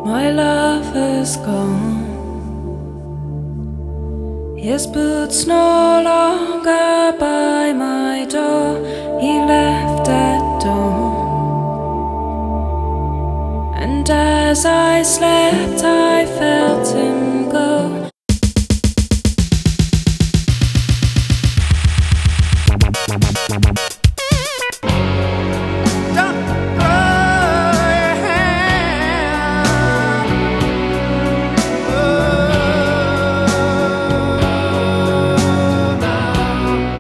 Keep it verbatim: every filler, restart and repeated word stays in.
My lover's gone. His boots no longer by my door. He left at dawn. And as I slept I felt him